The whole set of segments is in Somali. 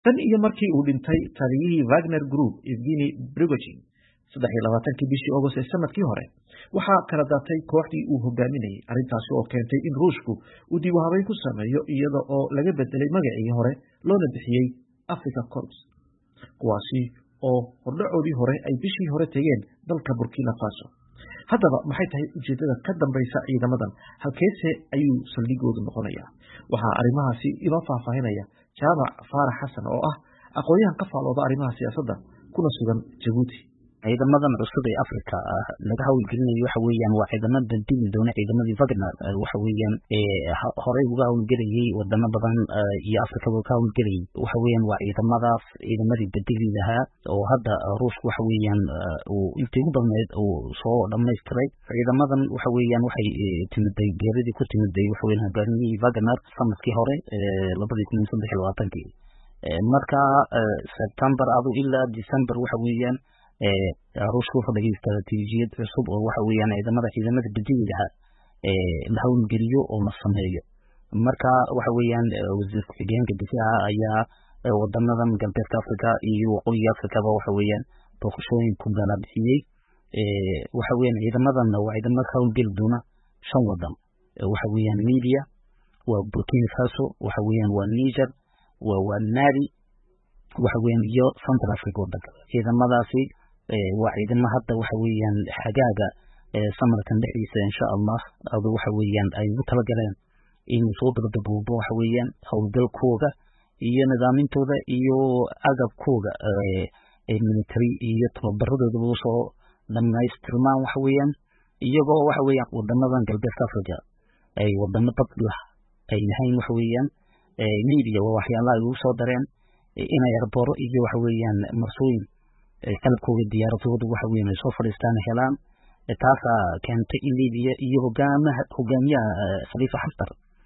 tan iyo markii uu dhintay taliyihii Wagner Group Evgeny Prigozhin 23 bishii August ee sanadkii hore waxaa kala daatay kooxdii uu hogaaminayay arrintaasi oo keentay in Ruushku uu dib u habeyn ku sameeyo iyada oo laga bedelay magacii hore loona bixiyay Africa Corps kuwaasi oo hordhacoodii hore ay bishii hore tegeen dalka Burkina Faso. haddaba maxay tahay ujeedada ka dambaysa ciidamadan halkeese ayuu saldhigoodu noqonayaa? waxaa arrimahaasi inoo faahfaahinaya Jaamac Faarax Xasan oo ah aqoonyahan ka faalooda arrimaha siyaasadda kuna sugan Jabuuti. ciidamadan cusub ee Afrika laga hawlgelinayo waxa weeyaan waa ciidamada dib doona ciidamadii Wagner waxa weeyaan horey uga hawlgelayay wadamo badan iyo Afrika oo ka hawlgelayay waxa weeyaan waa ciidamadii bedelidaha oo hadda Ruushku waxa weeyaan uu intii ugu badneed uu soo dhameystiray. ciidamadan waxa weeyaan waxay timiday geeridii ku timiday waxa weeyaan hogaamiyihii Wagner sanadkii hore 2023 marka September ilaa December waxa weeyaan Ruushku wuxuu dhigay istaraatiijiyad cusub oo waxa weeyaan ciidamada bedelidaha la hawlgeliyo oo la sameeyo. marka waxa weeyaan wasiirka xigeenka difaaca ayaa wadamadan galbeedka Afrika iyo waqooyiga Afrika waxa weeyaan booqashooyin ku galaabixiyay. waxa weeyaan ciidamadan waa ciidamada ka hawlgeli doona 5 wadan waxa weeyaan Libya, waa Burkina Faso, waxa weeyaan waa Niger, waa Mali, waxa weeyaan iyo Central Africa wadanka. ciidamadaasi waa ciidamo hadda waxa weeyaan xagaaga samarkan dhexdiisa insha Allah waxa weeyaan ay ugu talagaleen in soo badbaado waxa weeyaan hawlgalkooda iyo nidaamintooda iyo agabkooda military iyo tababaradooda soo dhamaystirmaan waxa weeyaan iyagoo waxa weeyaan wadamadan galbeedka Afrika ay wadamo badlah ay lahayn waxa weeyaan Libya waa waxyaalaha ay ugu soo dareen inay arboro iyo waxa weeyaan marsooyin qalabkooda diyaaradooda waxa weeyaan soo fadhiistaan helaan taas keentay in Libya iyo hogaamiyaha Khalifa Haftar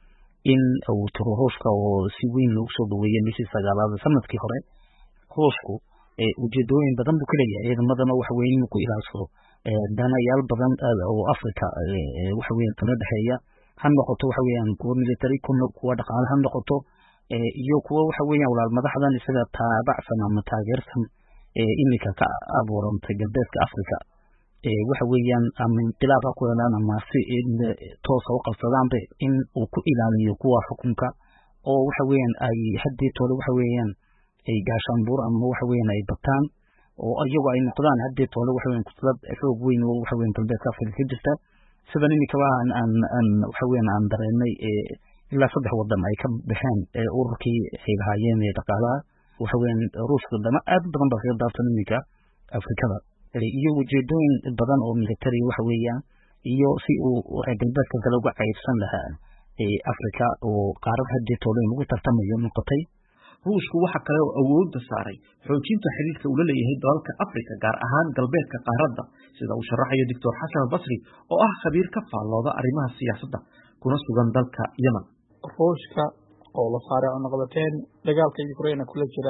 in uu Ruushka oo si weyn loogu soo dhaweeyay bishii 9 sanadkii hore. Ruushku ujeedooyin badan buu ka leeyahay ciidamadana waxa weeyaan ku ilaashado danayaal badan oo Afrika waxa weeyaan kala dhaxeeya han noqoto waxa weeyaan kuwa military kuwa dhaqaale han noqoto iyo kuwa waxa weeyaan walaal madaxdan isaga taabacsan ama taageersan imika ka abuurantay galbeedka Afrika waxa weeyaan ama inqilaab ku helaan ama si toos u qabsadaan in uu ku ilaaliyo kuwa xukunka oo waxa weeyaan ay haddii toole waxa weeyaan ay gaashaan buur ama waxa weeyaan ay bataan oo ayagu ay noqdaan haddii toole waxa weeyaan kuslad xoog weyn oo waxa weeyaan galbeedka Afrika ka jirta sida imika aan waxa weeyaan aan dareemay ilaa 3 wadan ay ka baxeen ururkii ay lahaayeen dhaqaalaha waxa weeyaan Ruushka dama aad badan baa ka daafsan imika Afrikada iyo ujeedooyin badan oo military waxa weeyaan iyo si uu galbeedka kale uga qaybsan lahaa Afrika oo qaarad haddii toole ugu tartamayo noqotay. Ruushku waxa kale oo awoodda saaray xoojinta xiriirka uu la leeyahay dalalka Afrika gaar ahaan galbeedka qaaradda sida uu sharaxayo Dr. Xasan Basri oo ah khabiir ka faalooda arrimaha siyaasadda kuna sugan dalka Yemen. Ruushka oo la saaray cunaqabateyn dagaalka Ukraine kula jira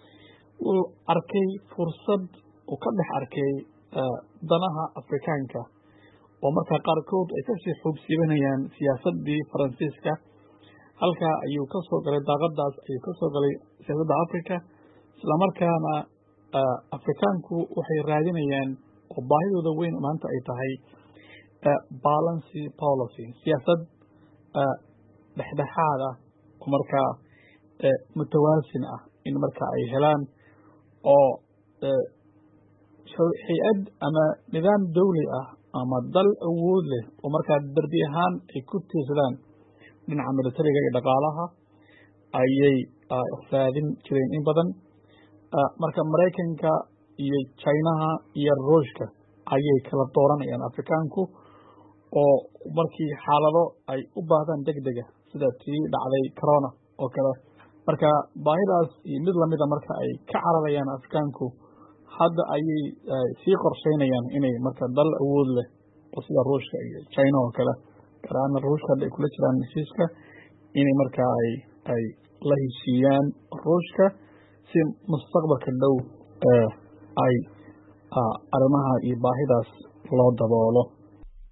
uu arkay fursad uu ka dhex arkay danaha Afrikaanka oo markaa qaarkood ay kasii xoogsiibanayaan siyaasaddii Faransiiska halka ayuu ka soo galay daaqadaas ayuu ka soo galay siyaasadda Afrika isla markaana Afrikaanku waxay raadinayaan oo baahidooda weyn maanta ay tahay balance policy siyaasad dhexdhexaad ah oo markaa mutawaasin ah in markaa ay helaan oo hay'ad ama nidaam dawli ah ama dal awood leh oo markaa darbi ahaan ay ku tiirsadaan dhinaca militariga iyo dhaqaalaha ayay raadin jireen in badan. marka Mareykanka iyo Chinaha iyo Ruushka ayay kala dooranayaan Afrikaanku oo markii xaalado ay u baahdaan degdega sida tii dhacday corona oo kale marka baahidaas iyo mid lamida marka ay ka cararayaan Afrikaanku hadda ayay sii qorsheynayaan inay marka dal awood leh oo sida Ruushka iyo China oo kale karaan Ruushka ay kula jiraan heshiiska inay marka ay la heshiiyaan Ruushka si mustaqbalka dhow ay arrimaha iyo baahidaas loo daboolo.